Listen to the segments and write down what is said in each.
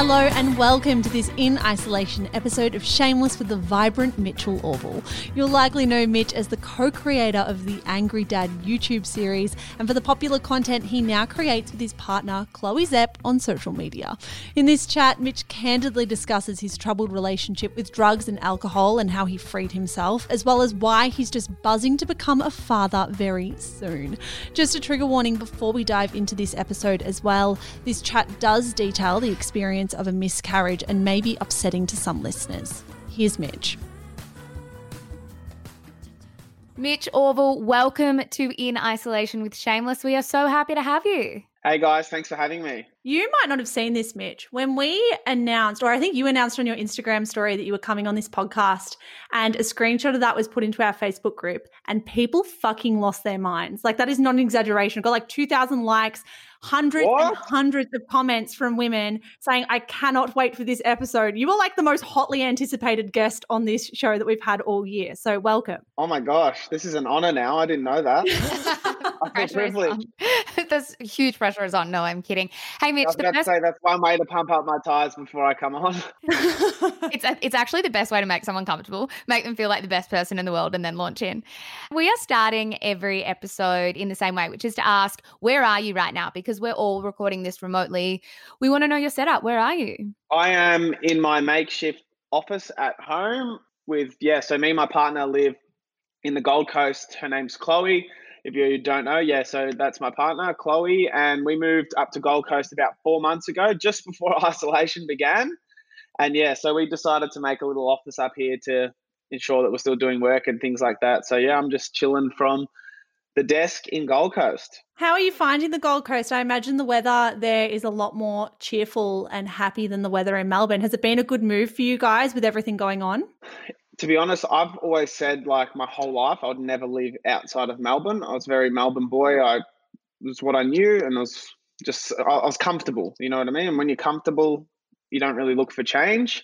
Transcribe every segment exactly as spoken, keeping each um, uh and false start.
Hello and welcome to this In Isolation episode of Shameless with the vibrant Mitchell Orville. You'll likely know Mitch as the co-creator of the Angry Dad YouTube series, and for the popular content he now creates with his partner Chloe Zepp on social media. In this chat, Mitch candidly discusses his troubled relationship with drugs and alcohol and how he freed himself, as well as why he's just buzzing to become a father very soon. Just a trigger warning before we dive into this episode as well, this chat does detail the experience of a miscarriage and may be upsetting to some listeners. Here's Mitch. Mitch Orville, welcome to In Isolation with Shameless. We are so happy to have you. Hey guys, thanks for having me. You might not have seen this, Mitch. When we announced, or I think you announced on your Instagram story that you were coming on this podcast, and a screenshot of that was put into our Facebook group, and people fucking lost their minds. Like, that is not an exaggeration. It got like two thousand likes, hundreds what? and hundreds of comments from women saying, I cannot wait for this episode. You were like the most hotly anticipated guest on this show that we've had all year. So welcome. Oh my gosh, this is an honor now. I didn't know that. I feel privileged. There's huge pressure is on. No, I'm kidding. Hey, Mitch, I was the about best... to say that's one way to pump up my tires before I come on. it's it's actually the best way to make someone comfortable, make them feel like the best person in the world, and then launch in. We are starting every episode in the same way, which is to ask, where are you right now? Because we're all recording this remotely. We want to know your setup. Where are you? I am in my makeshift office at home with, yeah, so me and my partner live in the Gold Coast. Her name's Chloe. If you don't know, yeah, so that's my partner, Chloe, and we moved up to Gold Coast about four months ago, just before isolation began. And yeah, so we decided to make a little office up here to ensure that we're still doing work and things like that. So yeah, I'm just chilling from the desk in Gold Coast. How are you finding the Gold Coast? I imagine the weather there is a lot more cheerful and happy than the weather in Melbourne. Has it been a good move for you guys with everything going on? To be honest, I've always said, like, my whole life I would never live outside of Melbourne. I was a very Melbourne boy. I it was what I knew, and I was just I, I was comfortable. You know what I mean? And when you're comfortable, you don't really look for change.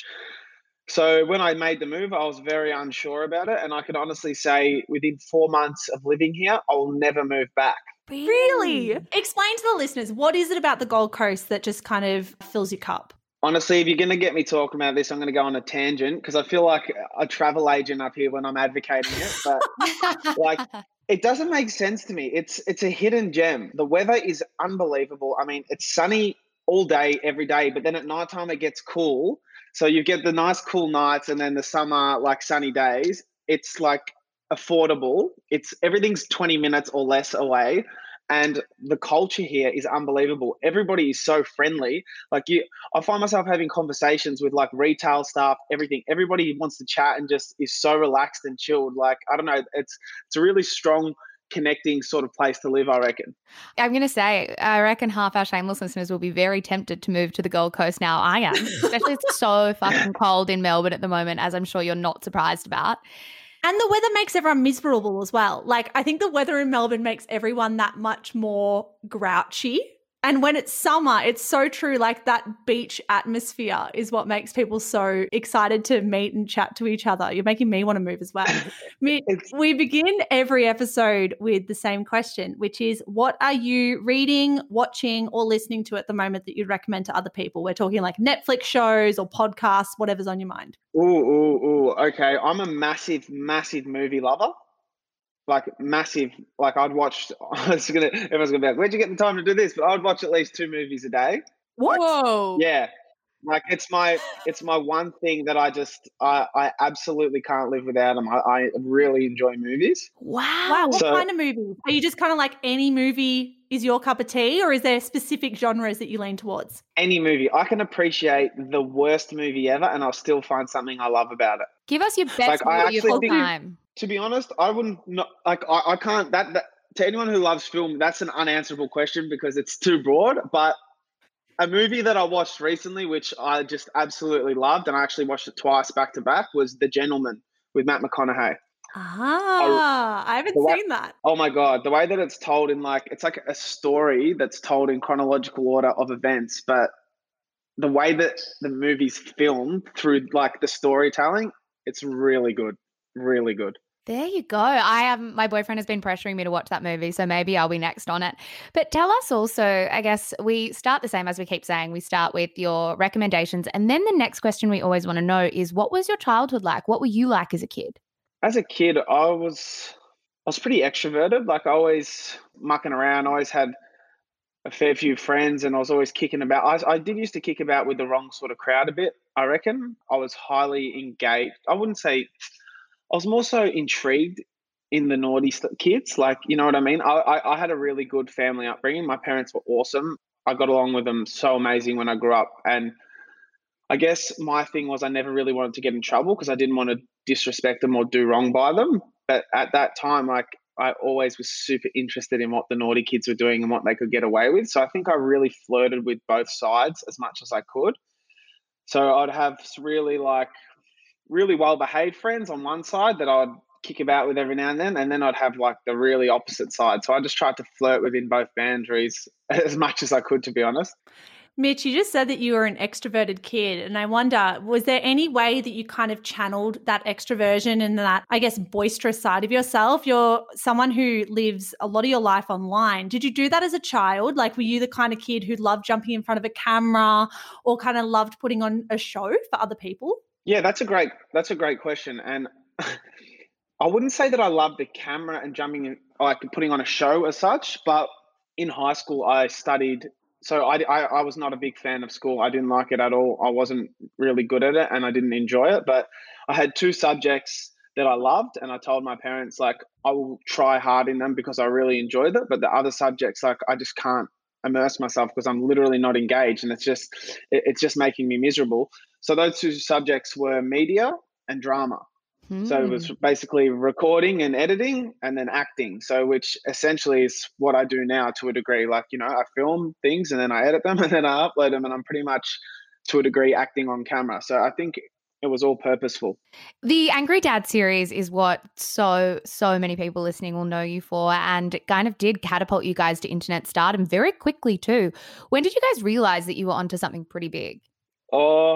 So when I made the move, I was very unsure about it, and I could honestly say within four months of living here, I will never move back. Really? Explain to the listeners, what is it about the Gold Coast that just kind of fills your cup? Honestly, if you're going to get me talking about this, I'm going to go on a tangent because I feel like a travel agent up here when I'm advocating it. But like, it doesn't make sense to me. It's it's a hidden gem. The weather is unbelievable. I mean, it's sunny all day, every day, but then at nighttime it gets cool. So you get the nice cool nights and then the summer, like, sunny days. It's like affordable. It's everything's twenty minutes or less away. And the culture here is unbelievable. Everybody is so friendly. Like, you, I find myself having conversations with like retail staff, everything. Everybody wants to chat and just is so relaxed and chilled. Like, I don't know, it's it's a really strong connecting sort of place to live, I reckon. I'm going to say, I reckon half our Shameless listeners will be very tempted to move to the Gold Coast now. I am, especially it's so fucking cold in Melbourne at the moment, as I'm sure you're not surprised about. And the weather makes everyone miserable as well. Like, I think the weather in Melbourne makes everyone that much more grouchy. And when it's summer, it's so true. Like, that beach atmosphere is what makes people so excited to meet and chat to each other. You're making me want to move as well. Mitch, we begin every episode with the same question, which is, what are you reading, watching, or listening to at the moment that you'd recommend to other people? We're talking like Netflix shows or podcasts, whatever's on your mind. Ooh, ooh, ooh. Okay. I'm a massive, massive movie lover. Like, massive. Like, I'd watch, I was gonna, everyone's going to be like, where'd you get the time to do this? But I'd watch at least two movies a day. What? Whoa. Yeah. Like, it's my, it's my one thing that I just, I, I absolutely can't live without them. I, I really enjoy movies. Wow. Wow. What So, kind of movies? Are you just kind of like any movie is your cup of tea, or is there specific genres that you lean towards? Any movie. I can appreciate the worst movie ever and I'll still find something I love about it. Give us your best Like, I movie of actually all think- time. To be honest, I wouldn't not like I, I can't that, that to anyone who loves film, that's an unanswerable question because it's too broad. But a movie that I watched recently, which I just absolutely loved, and I actually watched it twice back to back, was The Gentleman with Matt McConaughey. Ah, I haven't way, seen that. Oh my God. The way that it's told in like, it's like a story that's told in chronological order of events, but the way that the movie's filmed through like the storytelling, it's really good. Really good. There you go. I um, my boyfriend has been pressuring me to watch that movie, so maybe I'll be next on it. But tell us also, I guess we start the same as we keep saying. We start with your recommendations, and then the next question we always want to know is, what was your childhood like? What were you like as a kid? As a kid, I was I was pretty extroverted. Like, I always mucking around. I always had a fair few friends, and I was always kicking about. I, I did used to kick about with the wrong sort of crowd a bit, I reckon. I was highly engaged. I wouldn't say, I was more so intrigued in the naughty st- kids. Like, you know what I mean? I, I, I had a really good family upbringing. My parents were awesome. I got along with them so amazing when I grew up. And I guess my thing was I never really wanted to get in trouble because I didn't want to disrespect them or do wrong by them. But at that time, like, I always was super interested in what the naughty kids were doing and what they could get away with. So I think I really flirted with both sides as much as I could. So I'd have really like really well behaved friends on one side that I'd kick about with every now and then, and then I'd have like the really opposite side. So I just tried to flirt within both boundaries as much as I could, to be honest. Mitch, you just said that you were an extroverted kid, and I wonder, was there any way that you kind of channeled that extroversion and that, I guess, boisterous side of yourself? You're someone who lives a lot of your life online. Did you do that as a child? Like, were you the kind of kid who loved jumping in front of a camera or kind of loved putting on a show for other people? Yeah, that's a great that's a great question, and I wouldn't say that I loved the camera and jumping in, like putting on a show as such, but in high school I studied. So I, I, I was not a big fan of school. I didn't like it at all. I wasn't really good at it and I didn't enjoy it. But I had two subjects that I loved, and I told my parents, like, I will try hard in them because I really enjoyed it. But the other subjects, like, I just can't immerse myself because I'm literally not engaged, and it's just it, it's just making me miserable. So those two subjects were media and drama. So it was Hmm. basically recording and editing and then acting. So which essentially is what I do now to a degree. Like, you know, I film things and then I edit them and then I upload them, and I'm pretty much to a degree acting on camera. So I think it was all purposeful. The Angry Dad series is what so, so many people listening will know you for, and it kind of did catapult you guys to internet stardom very quickly too. When did you guys realize that you were onto something pretty big? Oh,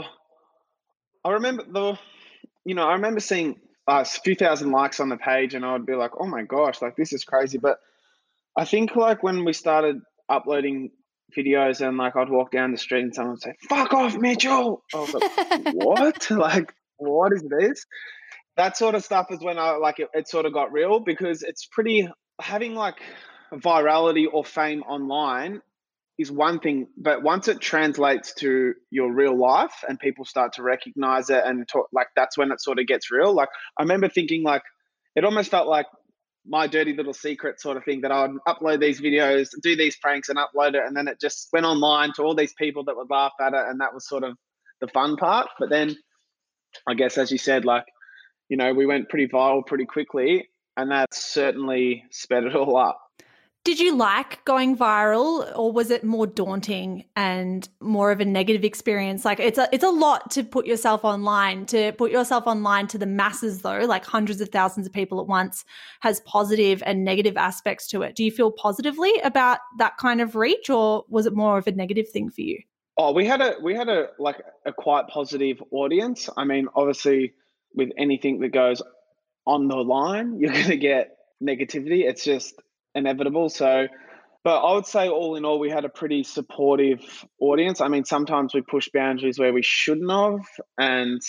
I remember the, you know, I remember seeing uh, a few thousand likes on the page and I would be like, oh my gosh, like this is crazy. But I think like when we started uploading videos and like I'd walk down the street and someone would say, fuck off, Mitchell. I was like, what? Like, what is this? That sort of stuff is when I like it, it sort of got real because it's pretty having like virality or fame online is one thing, but once it translates to your real life and people start to recognize it and talk, like that's when it sort of gets real. Like I remember thinking like it almost felt like my dirty little secret sort of thing that I would upload these videos, do these pranks and upload it. And then it just went online to all these people that would laugh at it. And that was sort of the fun part. But then I guess, as you said, like, you know, we went pretty viral pretty quickly and that certainly sped it all up. Did you like going viral, or was it more daunting and more of a negative experience? Like it's a it's a lot to put yourself online, to put yourself online to the masses though, like hundreds of thousands of people at once has positive and negative aspects to it. Do you feel positively about that kind of reach, or was it more of a negative thing for you? Oh, we had a we had a like a quite positive audience. I mean, obviously with anything that goes on the line, you're going to get negativity. It's just inevitable. So, but I would say all in all, we had a pretty supportive audience. I mean, sometimes we pushed boundaries where we shouldn't have. And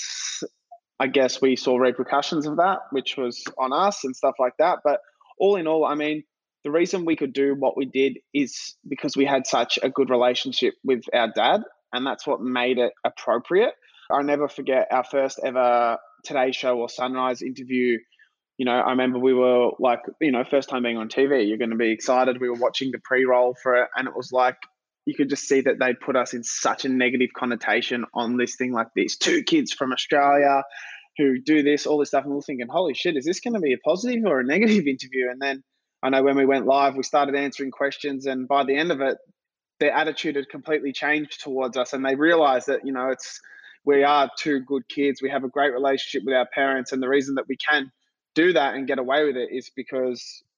I guess we saw repercussions of that, which was on us and stuff like that. But all in all, I mean, the reason we could do what we did is because we had such a good relationship with our dad. And that's what made it appropriate. I'll never forget our first ever Today Show or Sunrise interview. You know, I remember we were like, you know, first time being on T V, you're going to be excited. We were watching the pre-roll for it, and it was like, you could just see that they put us in such a negative connotation on this thing, like these two kids from Australia who do this, all this stuff. And we're thinking, holy shit, is this going to be a positive or a negative interview? And then I know when we went live, we started answering questions, and by the end of it, their attitude had completely changed towards us, and they realized that, you know, it's, we are two good kids. We have a great relationship with our parents. And the reason that we can do that and get away with it is because,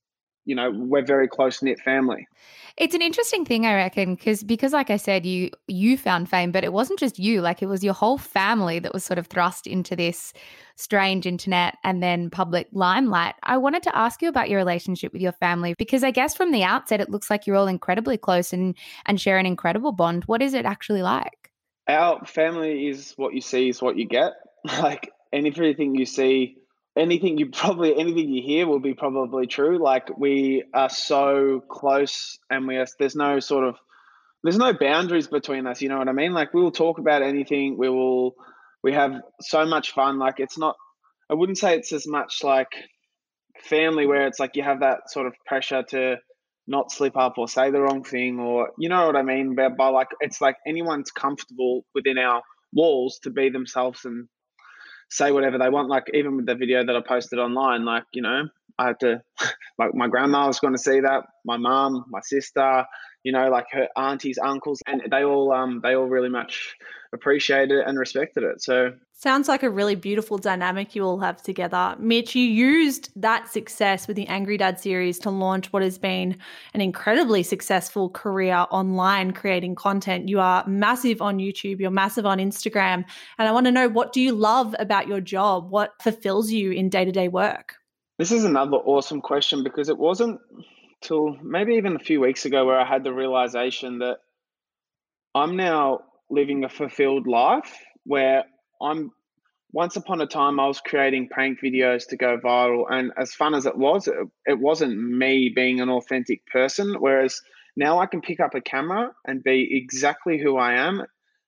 you know, we're very close-knit family. It's an interesting thing, I reckon, because because like I said, you you found fame, but it wasn't just you. Like, it was your whole family that was sort of thrust into this strange internet and then public limelight. I wanted to ask you about your relationship with your family, because I guess from the outset it looks like you're all incredibly close and and share an incredible bond. What is it actually like? Our family is what you see is what you get. Like, anything you see, anything you probably anything you hear will be probably true. Like, we are so close, and we are there's no sort of there's no boundaries between us, you know what I mean? Like, we will talk about anything. We will we have so much fun. Like, it's not I wouldn't say it's as much like family where it's like you have that sort of pressure to not slip up or say the wrong thing, or you know what I mean? But by like, it's like anyone's comfortable within our walls to be themselves and say whatever they want. Like, even with the video that I posted online, like, you know, I had to, like, my grandma was going to see that, my mum, my sister, you know, like her aunties, uncles, and they all, um, they all really much appreciated it and respected it. So sounds like a really beautiful dynamic you all have together. Mitch, you used that success with the Angry Dad series to launch what has been an incredibly successful career online creating content. You are massive on YouTube, you're massive on Instagram, and I want to know, what do you love about your job? What fulfills you in day-to-day work? this is another awesome question, because it wasn't till maybe even a few weeks ago where I had the realization that I'm now living a fulfilled life where I'm once upon a time I was creating prank videos to go viral, and as fun as it was, it, it wasn't me being an authentic person. Whereas now I can pick up a camera and be exactly who I am,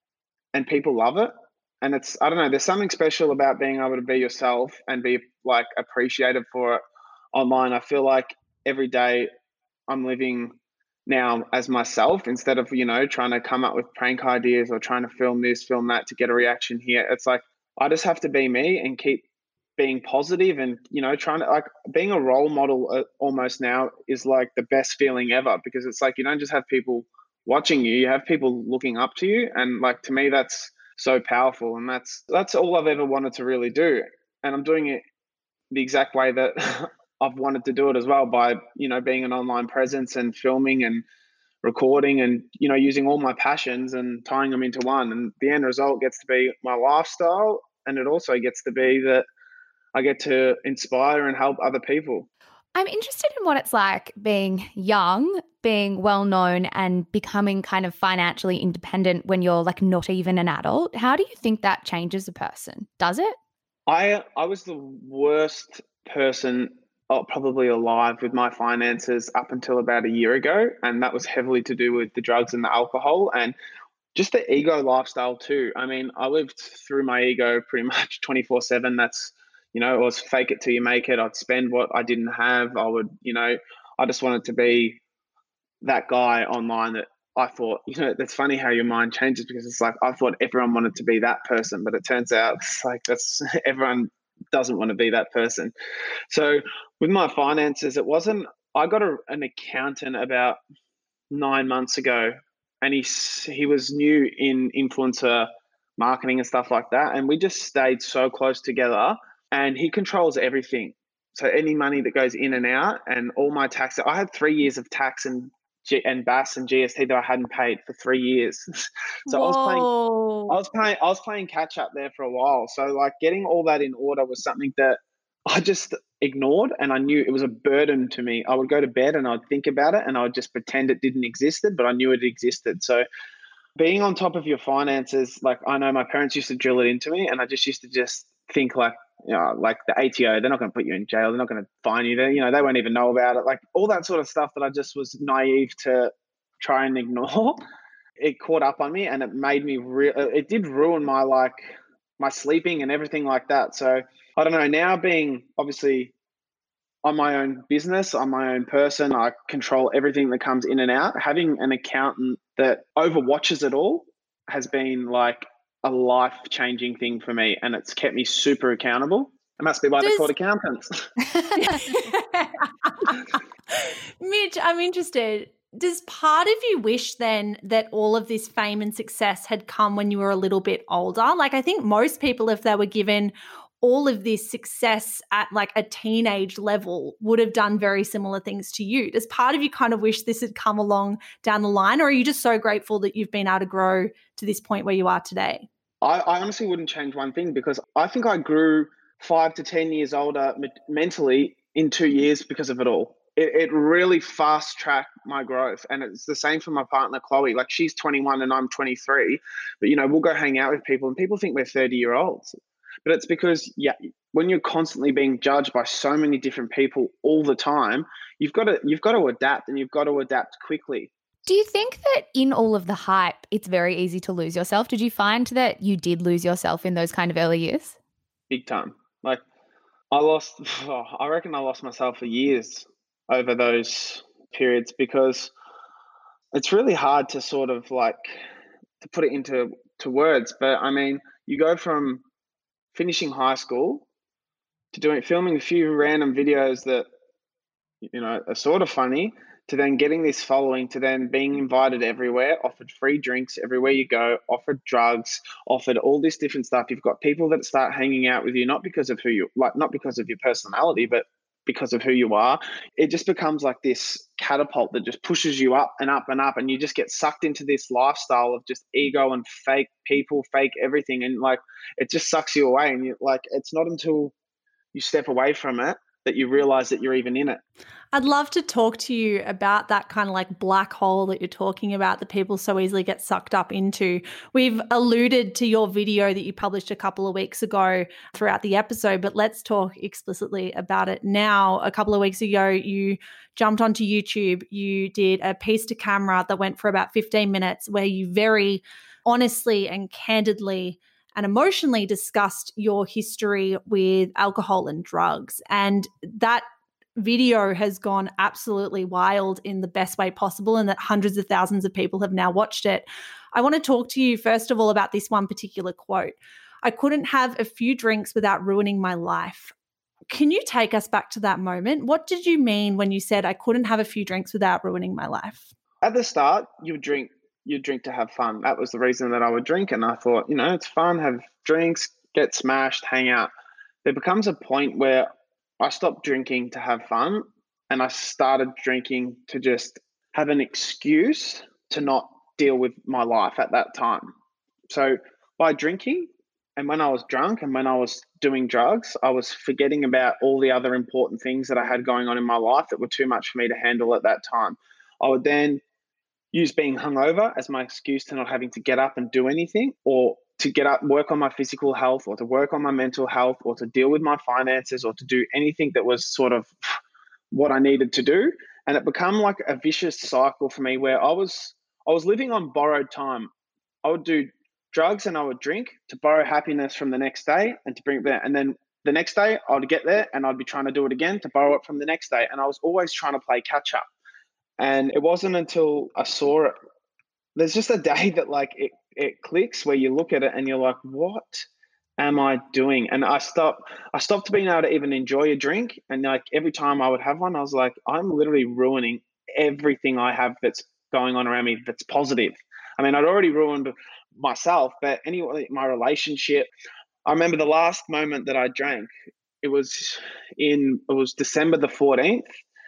and people love it. And it's, I don't know, there's something special about being able to be yourself and be like appreciated for it online. I feel like every day I'm living now as myself, instead of, you know, trying to come up with prank ideas or trying to film this, film that to get a reaction here. It's like, I just have to be me and keep being positive and, you know, trying to, like, being a role model uh, almost now is like the best feeling ever, because it's like, you don't just have people watching you, you have people looking up to you. And like, to me, that's so powerful. And that's, that's all I've ever wanted to really do. And I'm doing it the exact way that I've wanted to do it as well, by, you know, being an online presence and filming and recording and, you know, using all my passions and tying them into one. And the end result gets to be my lifestyle. And it also gets to be that I get to inspire and help other people. I'm interested in what it's like being young, being well known and becoming kind of financially independent when you're like not even an adult. How do you think that changes a person? Does it? I I was the worst person uh, probably alive with my finances up until about a year ago. And that was heavily to do with the drugs and the alcohol and just the ego lifestyle too. I mean, I lived through my ego pretty much twenty-four seven. That's, you know, it was fake it till you make it. I'd spend what I didn't have. I would, you know, I just wanted to be that guy online that I thought, you know, that's funny how your mind changes, because it's like, I thought everyone wanted to be that person, but it turns out it's like that's everyone doesn't want to be that person. So with my finances, it wasn't, I got a, an accountant about nine months ago, and he, he was new in influencer marketing and stuff like that. And we just stayed so close together, and he controls everything. So any money that goes in and out, and all my tax, I had three years of tax and G- and B A S and G S T that I hadn't paid for three years. so Whoa. I was playing, I was playing, I was playing catch up there for a while. So like getting all that in order was something that I just ignored, and I knew it was a burden to me. I would go to bed and I'd think about it, and I would just pretend it didn't exist, but I knew it existed. So being on top of your finances, like I know my parents used to drill it into me, and I just used to just think like, you know, like the A T O, they're not going to put you in jail. They're not going to fine you. They, you know, they won't even know about it. Like all that sort of stuff that I just was naive to try and ignore. It caught up on me, and it made me real. It did ruin my like my sleeping and everything like that. So I don't know. Now being obviously on my own business, I'm my own person. I control everything that comes in and out. Having an accountant that overwatches it all has been like a life-changing thing for me, and it's kept me super accountable. It must be why Does... they're called accountants. Mitch, I'm interested. Does part of you wish then that all of this fame and success had come when you were a little bit older? Like I think most people, if they were given all of this success at like a teenage level would have done very similar things to you. Does part of you kind of wish this had come along down the line, or are you just so grateful that you've been able to grow to this point where you are today? I, I honestly wouldn't change one thing, because I think I grew five to ten years older me- mentally in two years because of it all. It, it really fast tracked my growth. And it's the same for my partner, Chloe. Like, she's twenty-one and I'm twenty-three, but you know, we'll go hang out with people and people think we're thirty year olds. But it's because, yeah, when you're constantly being judged by so many different people all the time, you've got to you've got to adapt, and you've got to adapt quickly. Do you think that in all of the hype, it's very easy to lose yourself? Did you find that you did lose yourself in those kind of early years? Big time. Like, I lost, oh, I reckon I lost myself for years over those periods, because it's really hard to sort of like to put it into to words. But I mean, you go from finishing high school to doing filming a few random videos that, you know, are sort of funny, to then getting this following, to then being invited everywhere, offered free drinks everywhere you go, offered drugs, offered all this different stuff. You've got people that start hanging out with you, not because of who you like, not because of your personality, but because of who you are. It just becomes like this catapult that just pushes you up and up and up, and you just get sucked into this lifestyle of just ego and fake people, fake everything, and like it just sucks you away. And you like, it's not until you step away from it that you realize that you're even in it. I'd love to talk to you about that kind of like black hole that you're talking about that people so easily get sucked up into. We've alluded to your video that you published a couple of weeks ago throughout the episode, but let's talk explicitly about it now. A couple of weeks ago, you jumped onto YouTube. You did a piece to camera that went for about fifteen minutes where you very honestly and candidly and emotionally discussed your history with alcohol and drugs. And that video has gone absolutely wild in the best way possible, and that hundreds of thousands of people have now watched it. I want to talk to you, first of all, about this one particular quote. I couldn't have a few drinks without ruining my life. Can you take us back to that moment? What did you mean when you said I couldn't have a few drinks without ruining my life? At the start, you would drink you drink to have fun. That was the reason that I would drink. And I thought, you know, it's fun, have drinks, get smashed, hang out. There becomes a point where I stopped drinking to have fun, and I started drinking to just have an excuse to not deal with my life at that time. So by drinking, and when I was drunk and when I was doing drugs, I was forgetting about all the other important things that I had going on in my life that were too much for me to handle at that time. I would then use being hungover as my excuse to not having to get up and do anything, or to get up, work on my physical health, or to work on my mental health, or to deal with my finances, or to do anything that was sort of what I needed to do. And it became like a vicious cycle for me where I was I was living on borrowed time. I would do drugs and I would drink to borrow happiness from the next day and to bring it back. And then the next day I would get there and I'd be trying to do it again to borrow it from the next day. And I was always trying to play catch up. And it wasn't until I saw it, there's just a day that like it, it clicks where you look at it and you're like, what am I doing? And I stopped, I stopped being able to even enjoy a drink. And like every time I would have one, I was like, I'm literally ruining everything I have that's going on around me that's positive. I mean, I'd already ruined myself, but anyway, my relationship. I remember the last moment that I drank, it was in, it was December the fourteenth.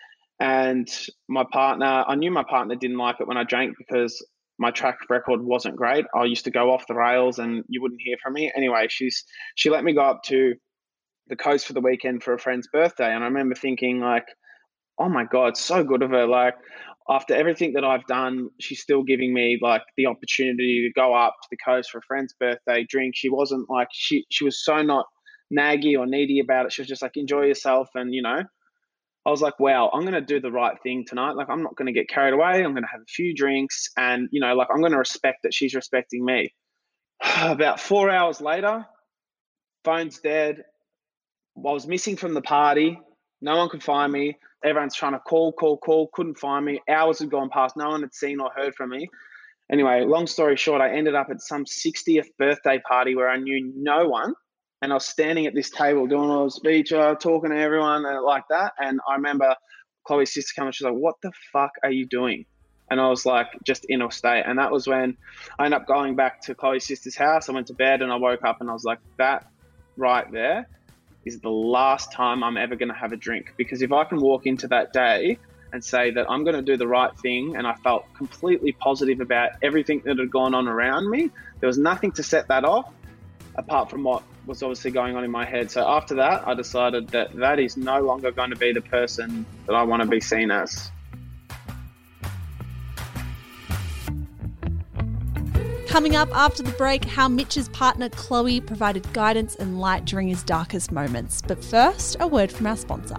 And my partner, I knew my partner didn't like it when I drank because my track record wasn't great. I used to go off the rails and you wouldn't hear from me. Anyway, she's she let me go up to the coast for the weekend for a friend's birthday. And I remember thinking like, oh my God, so good of her. Like after everything that I've done, she's still giving me like the opportunity to go up to the coast for a friend's birthday, drink. She wasn't like, she, she was so not naggy or needy about it. She was just like, enjoy yourself. And, you know, I was like, wow, I'm going to do the right thing tonight. Like, I'm not going to get carried away. I'm going to have a few drinks and, you know, like I'm going to respect that she's respecting me. About four hours later, phone's dead. I was missing from the party. No one could find me. Everyone's trying to call, call, call, couldn't find me. Hours had gone past. No one had seen or heard from me. Anyway, long story short, I ended up at some sixtieth birthday party where I knew no one. And I was standing at this table doing a speech, uh, talking to everyone and like that. And I remember Chloe's sister coming, she's like, what the fuck are you doing? And I was like, just in a state. And that was when I ended up going back to Chloe's sister's house. I went to bed and I woke up and I was like, that right there is the last time I'm ever going to have a drink. Because if I can walk into that day and say that I'm going to do the right thing, and I felt completely positive about everything that had gone on around me, there was nothing to set that off apart from what was obviously going on in my head. So after that, I decided that that is no longer going to be the person that I want to be seen as. Coming up after the break, how Mitch's partner Chloe provided guidance and light during his darkest moments. But first, a word from our sponsor.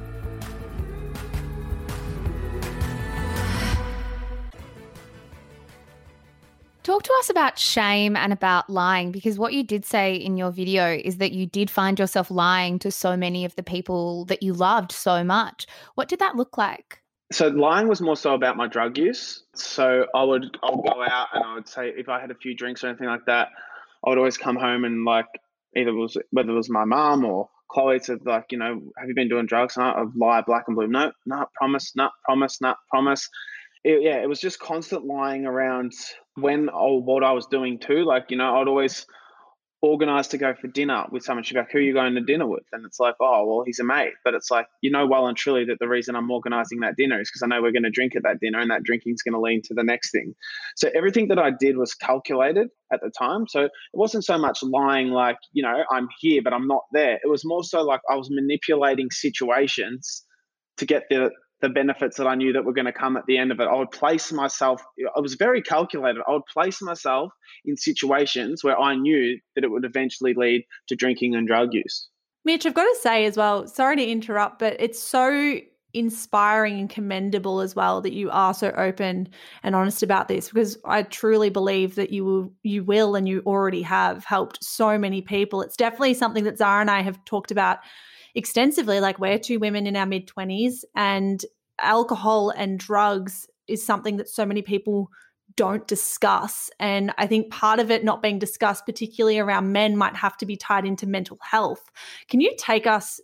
Talk to us about shame and about lying, because what you did say in your video is that you did find yourself lying to so many of the people that you loved so much. What did that look like? So lying was more so about my drug use. So I would I would go out and I would say, if I had a few drinks or anything like that, I would always come home and like either it was whether it was my mum or Chloe said, like, you know, have you been doing drugs? And I would lie black and blue. No, no, promise, no, promise, no, promise. It, yeah, it was just constant lying around when or what I was doing too. Like, you know, I'd always organise to go for dinner with someone. She'd be like, who are you going to dinner with? And it's like, oh, well, he's a mate. But it's like, you know well and truly that the reason I'm organising that dinner is because I know we're going to drink at that dinner, and that drinking is going to lead to the next thing. So everything that I did was calculated at the time. So it wasn't so much lying like, you know, I'm here, but I'm not there. It was more so like I was manipulating situations to get the the benefits that I knew that were going to come at the end of it. I would place myself, I was very calculated. I would place myself in situations where I knew that it would eventually lead to drinking and drug use. Mitch, I've got to say as well, sorry to interrupt, but it's so inspiring and commendable as well that you are so open and honest about this, because I truly believe that you will, you will and you already have helped so many people. It's definitely something that Zara and I have talked about extensively. Like, we're two women in our mid-twenties, and alcohol and drugs is something that so many people don't discuss. And I think part of it not being discussed, particularly around men, might have to be tied into mental health. Can you take us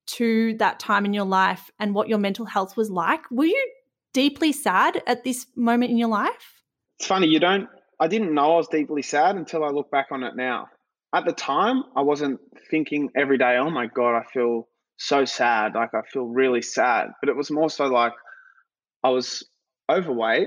to that time in your life and what your mental health was like? Were you deeply sad at this moment in your life? It's funny, you don't, I didn't know I was deeply sad until I look back on it now. At the time, I wasn't thinking every day, oh my God, I feel so sad. Like, I feel really sad. But it was more so like I was overweight.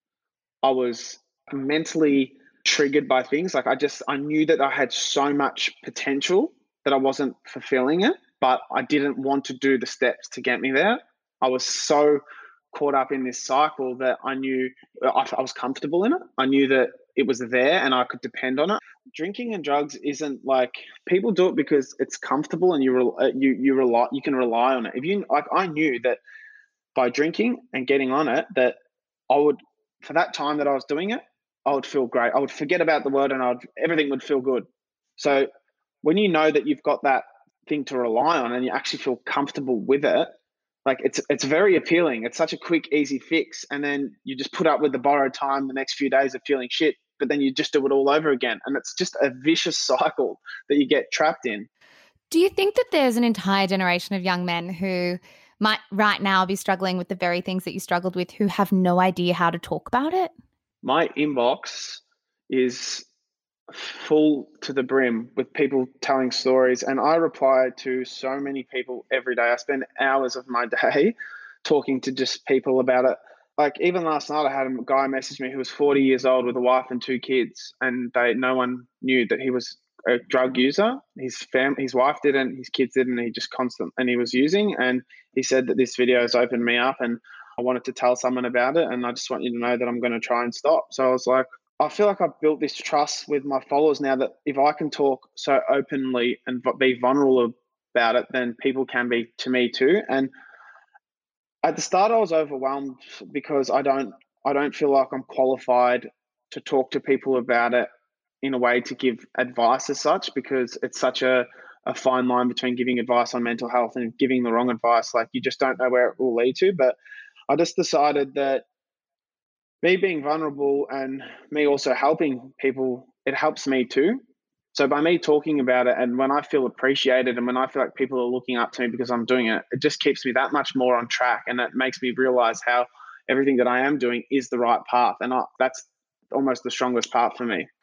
I was mentally triggered by things. Like I just, I knew that I had so much potential that I wasn't fulfilling it, but I didn't want to do the steps to get me there. I was so caught up in this cycle that I knew I, I was comfortable in it. I knew that it was there and I could depend on it. Drinking and drugs isn't like, people do it because it's comfortable and you re, you you rely you can rely on it. If you like, I knew that by drinking and getting on it, that I would, for that time that I was doing it, I would feel great. I would forget about the word and I would, everything would feel good. So when you know that you've got that thing to rely on and you actually feel comfortable with it, like it's it's very appealing. It's such a quick, easy fix. And then you just put up with the borrowed time the next few days of feeling shit, but then you just do it all over again. And it's just a vicious cycle that you get trapped in. Do you think that there's an entire generation of young men who might right now be struggling with the very things that you struggled with, who have no idea how to talk about it? My inbox is full to the brim with people telling stories, and I reply to so many people every day. I spend hours of my day talking to just people about it. Like even last night I had a guy message me who was forty years old with a wife and two kids, and they no one knew that he was a drug user. His fam his wife didn't, his kids didn't, he just constant and he was using. And he said that this video has opened me up and I wanted to tell someone about it, and I just want you to know that I'm going to try and stop. So I was like, I feel like I've built this trust with my followers now that if I can talk so openly and be vulnerable about it, then people can be to me too. And at the start, I was overwhelmed because I don't, I don't feel like I'm qualified to talk to people about it in a way to give advice as such, because it's such a, a fine line between giving advice on mental health and giving the wrong advice. Like you just don't know where it will lead to. But I just decided that me being vulnerable and me also helping people, it helps me too. So by me talking about it, and when I feel appreciated and when I feel like people are looking up to me because I'm doing it, it just keeps me that much more on track, and it makes me realize how everything that I am doing is the right path. And I, that's almost the strongest part for me.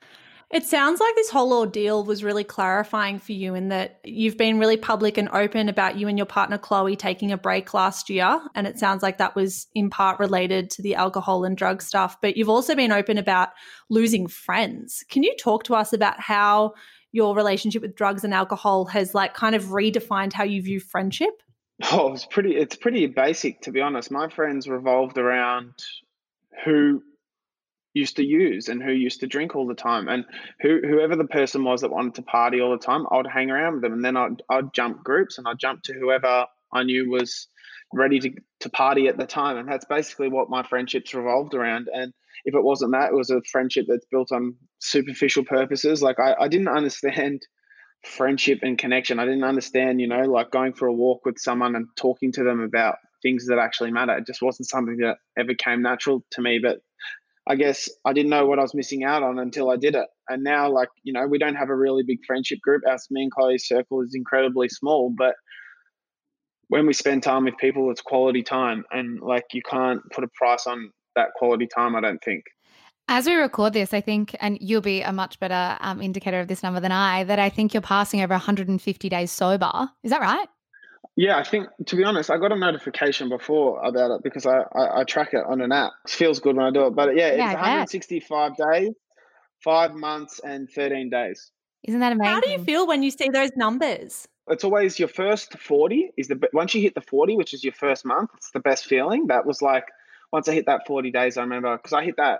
It sounds like this whole ordeal was really clarifying for you in that you've been really public and open about you and your partner Chloe taking a break last year, and it sounds like that was in part related to the alcohol and drug stuff, but you've also been open about losing friends. Can you talk to us about how your relationship with drugs and alcohol has like kind of redefined how you view friendship? Oh, it's pretty it's pretty basic, to be honest. My friends revolved around who used to use and who used to drink all the time, and who whoever the person was that wanted to party all the time, I'd hang around with them, and then I'd I'd jump groups and I'd jump to whoever I knew was ready to to party at the time, and that's basically what my friendships revolved around. And if it wasn't that, it was a friendship that's built on superficial purposes. Like I, I didn't understand friendship and connection. I didn't understand, you know, like going for a walk with someone and talking to them about things that actually matter. It just wasn't something that ever came natural to me. But I guess I didn't know what I was missing out on until I did it. And now, like, you know, we don't have a really big friendship group. Our me and Chloe's circle is incredibly small, but when we spend time with people, it's quality time. And like, you can't put a price on that quality time, I don't think. As we record this, I think, and you'll be a much better um, indicator of this number than I, that I think you're passing over one hundred fifty days sober. Is that right? Yeah, I think, to be honest, I got a notification before about it because I, I, I track it on an app. It feels good when I do it. But yeah, Yeah, it's I one hundred sixty-five days, five months and thirteen days. Isn't that amazing? How do you feel when you see those numbers? It's always your first forty is the, once you hit the forty, which is your first month, it's the best feeling. That was like, once I hit that forty days, I remember, because I hit that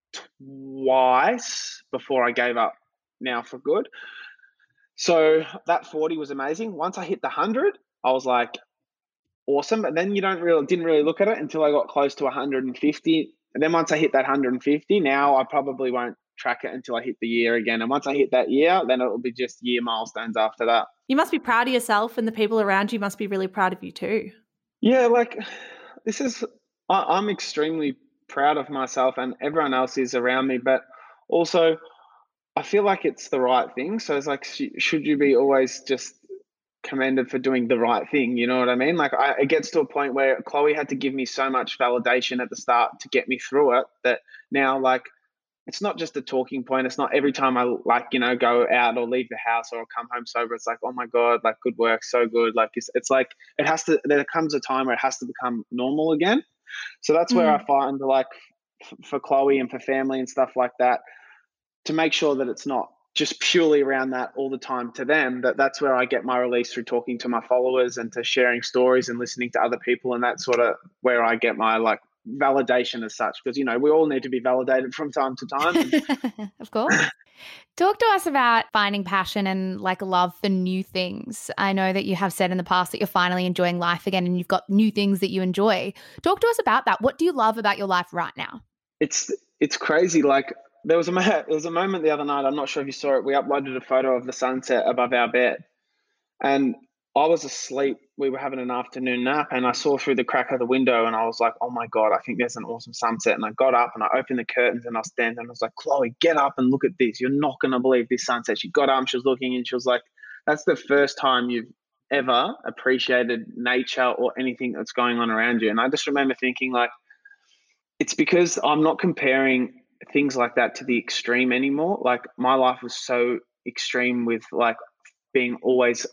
twice before I gave up now for good. So that forty was amazing. Once I hit the one hundred, I was like, awesome. But then you don't really didn't really look at it until I got close to one hundred fifty. And then once I hit that one hundred fifty, now I probably won't track it until I hit the year again. And once I hit that year, then it will be just year milestones after that. You must be proud of yourself, and the people around you must be really proud of you too. Yeah, like this is, I, I'm extremely proud of myself, and everyone else is around me. But also, I feel like it's the right thing. So it's like, sh- should you be always just commended for doing the right thing? You know what I mean? Like, I, it gets to a point where Chloe had to give me so much validation at the start to get me through it that now, like, it's not just a talking point. It's not every time I, like, you know, go out or leave the house or come home sober, it's like, oh my God, like, good work, so good. Like, it's, it's like, it has to, there comes a time where it has to become normal again. So that's where Mm. I find, like, f- for Chloe and for family and stuff like that, to make sure that it's not just purely around that all the time to them, that that's where I get my release, through talking to my followers and to sharing stories and listening to other people. And that's sort of where I get my, like, validation as such, because, you know, we all need to be validated from time to time. And Of course. Talk to us about finding passion and like love for new things. I know that you have said in the past that you're finally enjoying life again and you've got new things that you enjoy. Talk to us about that. What do you love about your life right now? it's it's crazy. Like, there was a mo- there was a moment the other night. I'm not sure if you saw it. We uploaded a photo of the sunset above our bed, and I was asleep. We were having an afternoon nap, and I saw through the crack of the window, and I was like, "Oh my God, I think there's an awesome sunset." And I got up and I opened the curtains and I was standing, and I was like, "Chloe, get up and look at this. You're not going to believe this sunset." She got up and she was looking, and she was like, "That's the first time you've ever appreciated nature or anything that's going on around you." And I just remember thinking, like, it's because I'm not comparing things like that to the extreme anymore. Like, my life was so extreme with, like, being always,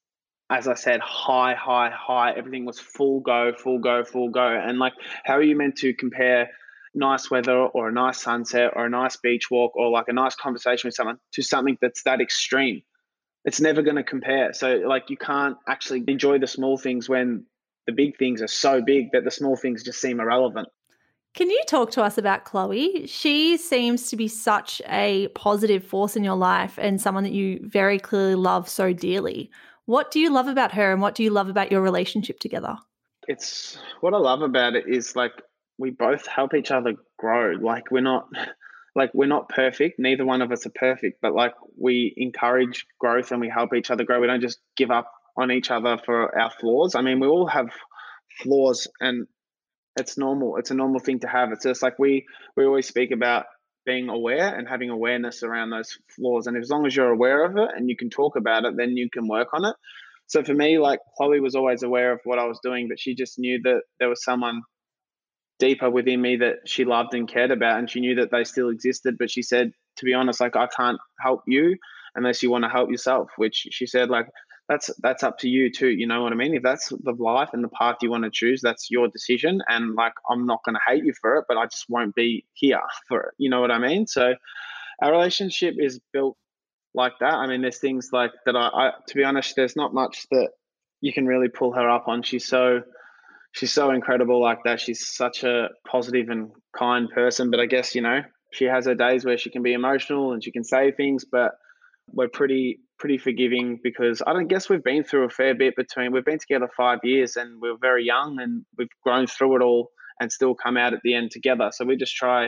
as I said, high, high, high. Everything was full go, full go, full go. And, like, how are you meant to compare nice weather or a nice sunset or a nice beach walk or like a nice conversation with someone to something that's that extreme? It's never going to compare. So, like, you can't actually enjoy the small things when the big things are so big that the small things just seem irrelevant. Can you talk to us about Chloe? She seems to be such a positive force in your life and someone that you very clearly love so dearly. What do you love about her, and what do you love about your relationship together? It's what I love about it is, like, we both help each other grow. Like, we're not like we're not perfect. Neither one of us are perfect, but, like, we encourage growth and we help each other grow. We don't just give up on each other for our flaws. I mean, we all have flaws, and it's normal. It's a normal thing to have. It's just like we we always speak about being aware and having awareness around those flaws. And as long as you're aware of it and you can talk about it, then you can work on it. So for me, like, Chloe was always aware of what I was doing, but she just knew that there was someone deeper within me that she loved and cared about, and she knew that they still existed. But she said, to be honest, like I can't help you unless you want to help yourself, which she said, like, that's that's up to you too. You know what I mean? If that's the life and the path you want to choose, that's your decision. And like, I'm not going to hate you for it, but I just won't be here for it. You know what I mean? So our relationship is built like that. I mean, there's things like that. I, I to be honest, there's not much that you can really pull her up on. She's so she's so incredible like that. She's such a positive and kind person. But I guess, you know, she has her days where she can be emotional and she can say things, but we're pretty pretty forgiving because I don't guess we've been through a fair bit between we've been together five years and we're very young and we've grown through it all and still come out at the end together. So we just try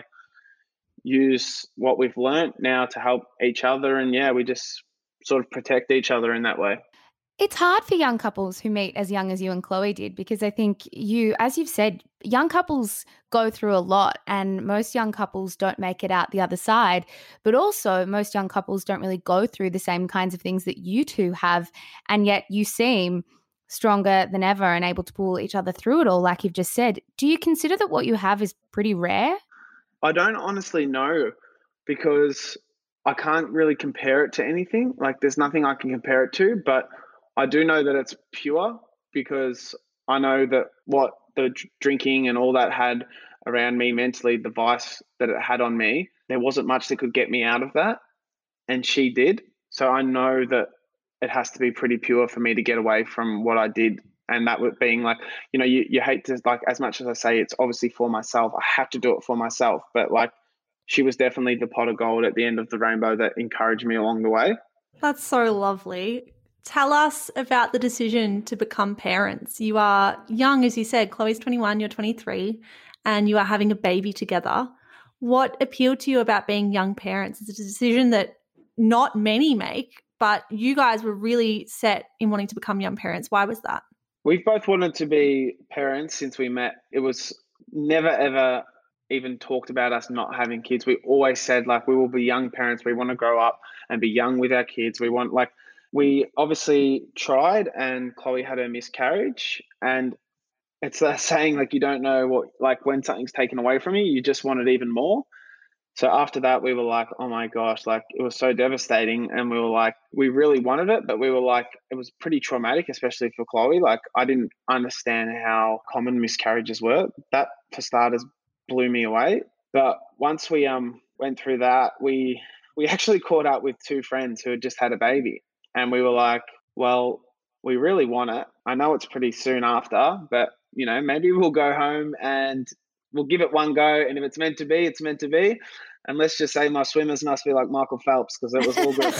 use what we've learnt now to help each other, and yeah, we just sort of protect each other in that way. It's hard for young couples who meet as young as you and Chloe did because I think you, as you've said, young couples go through a lot and most young couples don't make it out the other side. But also most young couples don't really go through the same kinds of things that you two have. And yet you seem stronger than ever and able to pull each other through it all, like you've just said. Do you consider that what you have is pretty rare? I don't honestly know because I can't really compare it to anything. Like there's nothing I can compare it to, but I do know that it's pure because I know that what the drinking and all that had around me mentally, the vice that it had on me, there wasn't much that could get me out of that. And she did. So I know that it has to be pretty pure for me to get away from what I did. And that would being like, you know, you, you hate to, like, as much as I say, it's obviously for myself, I have to do it for myself. But like, she was definitely the pot of gold at the end of the rainbow that encouraged me along the way. That's so lovely. Tell us about the decision to become parents. You are young, as you said. Chloe's twenty-one, you're twenty-three, and you are having a baby together. What appealed to you about being young parents? It's a decision that not many make, but you guys were really set in wanting to become young parents. Why was that? We've both wanted to be parents since we met. It was never, ever even talked about us not having kids. We always said, like, we will be young parents. We want to grow up and be young with our kids. We want, like, we obviously tried and Chloe had a miscarriage, and it's a saying, like, you don't know what, like, when something's taken away from you, you just want it even more. So after that, we were like, oh my gosh, like it was so devastating. And we were like, we really wanted it, but we were like, it was pretty traumatic, especially for Chloe. Like I didn't understand how common miscarriages were. That for starters blew me away. But once we um went through that, we we actually caught up with two friends who had just had a baby. And we were like, well, we really want it. I know it's pretty soon after, but you know, maybe we'll go home and we'll give it one go. And if it's meant to be, it's meant to be. And let's just say my swimmers must be like Michael Phelps because it was all good.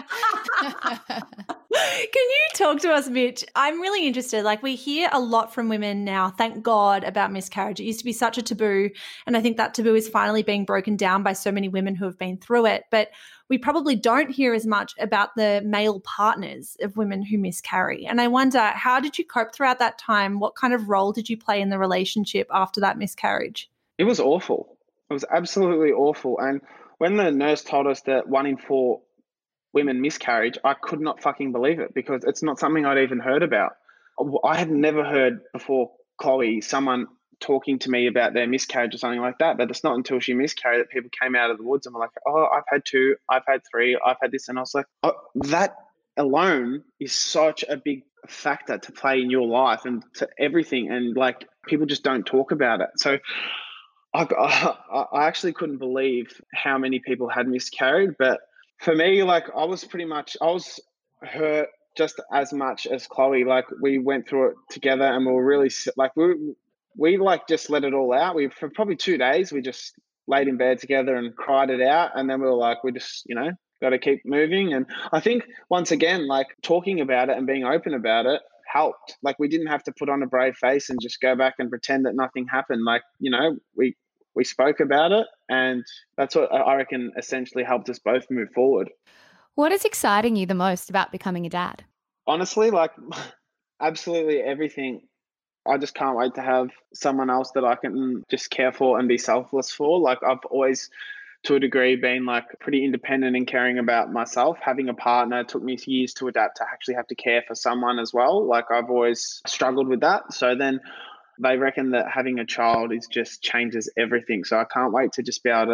Can you talk to us, Mitch? I'm really interested. Like we hear a lot from women now, thank God, about miscarriage. It used to be such a taboo. And I think that taboo is finally being broken down by so many women who have been through it. But we probably don't hear as much about the male partners of women who miscarry. And I wonder, how did you cope throughout that time? What kind of role did you play in the relationship after that miscarriage? It was awful. It was absolutely awful. And when the nurse told us that one in four women miscarriage, I could not fucking believe it because it's not something I'd even heard about. I had never heard before Chloe someone talking to me about their miscarriage or something like that. But it's not until she miscarried that people came out of the woods and were like, oh, I've had two, I've had three, I've had this. And I was like, oh, that alone is such a big factor to play in your life and to everything. And like people just don't talk about it. So I, I, I actually couldn't believe how many people had miscarried. But for me, like I was pretty much, I was hurt just as much as Chloe. Like we went through it together and we were really like, we, we like just let it all out. We, for probably two days, we just laid in bed together and cried it out. And then we were like, we just, you know, got to keep moving. And I think once again, like talking about it and being open about it helped. Like we didn't have to put on a brave face and just go back and pretend that nothing happened. Like, you know, we, we spoke about it, and that's what I reckon essentially helped us both move forward. What is exciting you the most about becoming a dad? Honestly, like absolutely everything. I just can't wait to have someone else that I can just care for and be selfless for. Like I've always, to a degree, been like pretty independent and caring about myself. Having a partner took me years to adapt to actually have to care for someone as well. Like I've always struggled with that. So then they reckon that having a child is just changes everything. So I can't wait to just be able to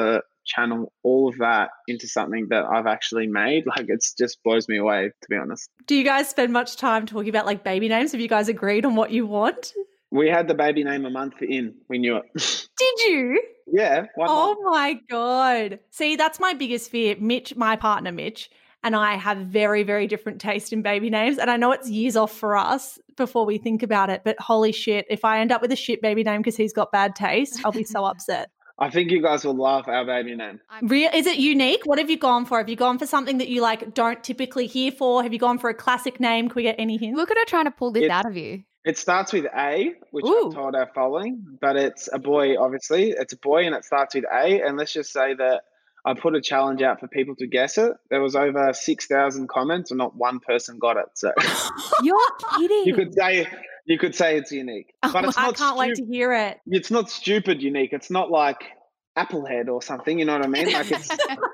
channel all of that into something that I've actually made. Like, it's just blows me away, to be honest. Do you guys spend much time talking about like baby names? Have you guys agreed on what you want? We had the baby name a month in. We knew it. Did you? Yeah. Oh month. My God. See, that's my biggest fear. Mitch, my partner Mitch, and I have very, very different taste in baby names. And I know it's years off for us before we think about it, but holy shit, if I end up with a shit baby name because he's got bad taste, I'll be so upset. I think you guys will love our baby name. Real, is it unique? What have you gone for? Have you gone for something that you like don't typically hear for? Have you gone for a classic name? Can we get any hints? Look at her trying to pull this It- out of you. It starts with A, which Ooh. I've told our following, but it's a boy, obviously. It's a boy and it starts with A. And let's just say that I put a challenge out for people to guess it. There was over six thousand comments and not one person got it. So You're kidding. you could say you could say it's unique. But it's I not can't wait stu- to hear it. It's not stupid unique. It's not like Applehead or something, you know what I mean? Like it's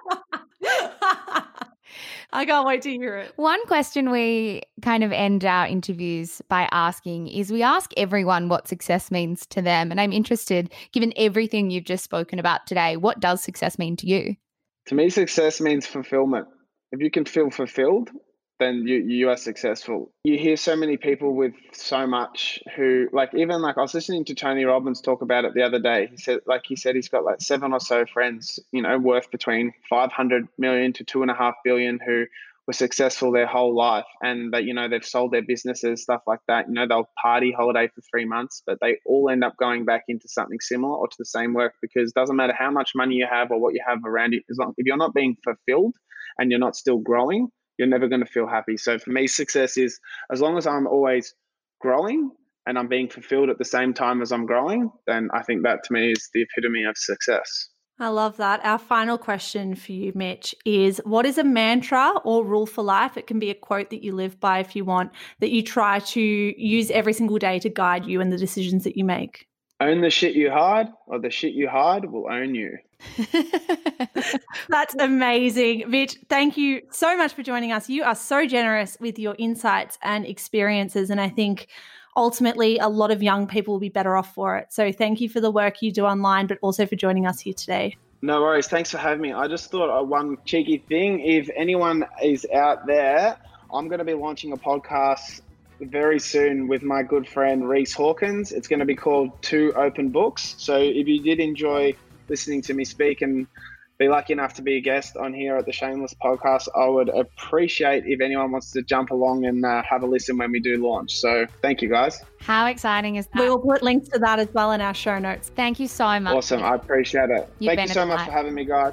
I can't wait to hear it. One question we kind of end our interviews by asking is we ask everyone what success means to them. And I'm interested, given everything you've just spoken about today, what does success mean to you? To me, success means fulfillment. If you can feel fulfilled, then you you are successful. You hear so many people with so much who, like, even like I was listening to Tony Robbins talk about it the other day. He said, like he said, he's got like seven or so friends, you know, worth between five hundred million to two and a half billion who were successful their whole life, and that, you know, they've sold their businesses, stuff like that. You know, they'll party holiday for three months, but they all end up going back into something similar or to the same work, because it doesn't matter how much money you have or what you have around you, as long if you're not being fulfilled and you're not still growing, you're never going to feel happy. So for me, success is as long as I'm always growing and I'm being fulfilled at the same time as I'm growing, then I think that to me is the epitome of success. I love that. Our final question for you, Mitch, is what is a mantra or rule for life? It can be a quote that you live by if you want, that you try to use every single day to guide you in the decisions that you make. Own the shit you hide, or the shit you hide will own you. That's amazing. Mitch, thank you so much for joining us. You are so generous with your insights and experiences, and I think ultimately a lot of young people will be better off for it. So thank you for the work you do online, but also for joining us here today. No worries. Thanks for having me. I just thought uh, one cheeky thing. If anyone is out there, I'm going to be launching a podcast very soon with my good friend Reese Hawkins. It's going to be called Two Open Books. So if you did enjoy listening to me speak and be lucky enough to be a guest on here at the Shameless podcast, I would appreciate if anyone wants to jump along and uh, have a listen when we do launch. So thank you, guys. How exciting is that? We will put links to that as well in our show notes. Thank you so much. Awesome. I appreciate it. You've Thank been you so a much delight. for having me, guys.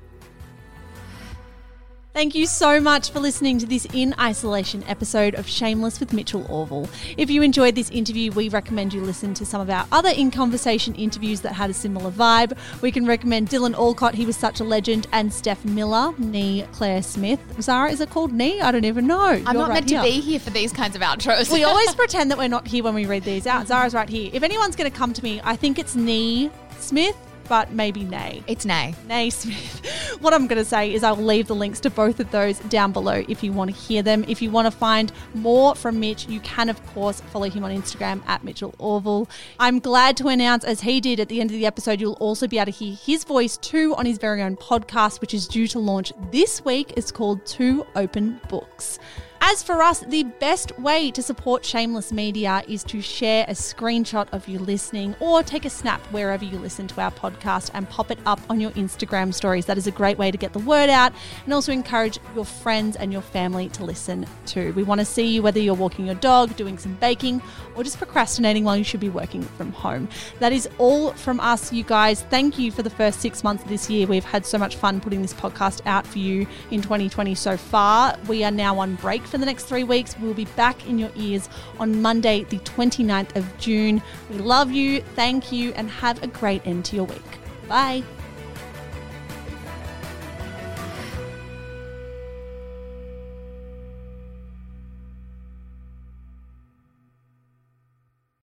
Thank you so much for listening to this In Isolation episode of Shameless with Mitchell Orville. If you enjoyed this interview, we recommend you listen to some of our other In Conversation interviews that had a similar vibe. We can recommend Dylan Alcott, he was such a legend, and Steph Miller, nee Claire Smith. Zara, is it called nee? I don't even know. I'm You're not right meant here. to be here for these kinds of outros. We always pretend that we're not here when we read these out. Zara's right here. If anyone's going to come to me, I think it's nee Smith, but maybe nay. It's nay. Nay Smith. What I'm going to say is I'll leave the links to both of those down below if you want to hear them. If you want to find more from Mitch, you can, of course, follow him on Instagram at Mitchell Orville. I'm glad to announce, as he did at the end of the episode, you'll also be able to hear his voice too on his very own podcast, which is due to launch this week. It's called Two Open Books. As for us, the best way to support Shameless Media is to share a screenshot of you listening or take a snap wherever you listen to our podcast and pop it up on your Instagram stories. That is a great way to get the word out and also encourage your friends and your family to listen too. We want to see you whether you're walking your dog, doing some baking, or just procrastinating while you should be working from home. That is all from us, you guys. Thank you for the first six months of this year. We've had so much fun putting this podcast out for you in twenty twenty so far. We are now on break for the next three weeks. We'll be back in your ears on Monday, the twenty-ninth of June. We love you, thank you, and have a great end to your week. Bye.